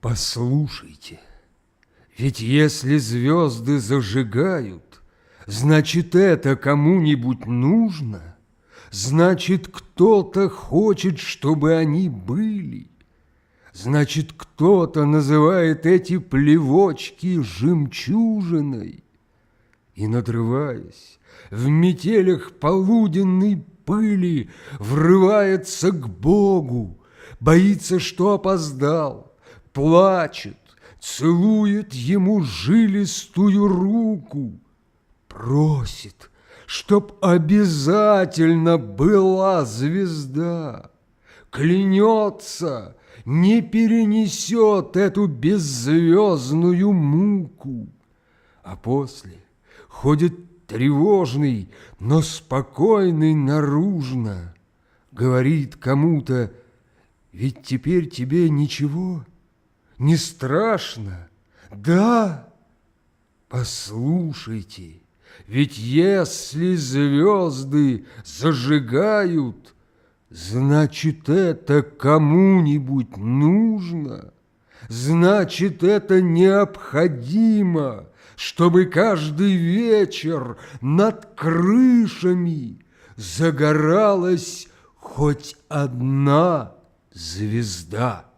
Послушайте, ведь если звезды зажигают, значит, это кому-нибудь нужно, значит, кто-то хочет, чтобы они были, значит, кто-то называет эти плевочки жемчужиной. И, надрываясь в метелях полуденной пыли, врывается к Богу, боится, что опоздал, плачет, целует ему жилистую руку, просит, чтоб обязательно была звезда, клянется, не перенесет эту беззвездную муку, а после ходит тревожный, но спокойный наружно, говорит кому-то: ведь теперь тебе ничего не страшно, да? Послушайте, ведь если звезды зажигают, значит, это кому-нибудь нужно, значит, это необходимо, чтобы каждый вечер над крышами загоралась хоть одна звезда.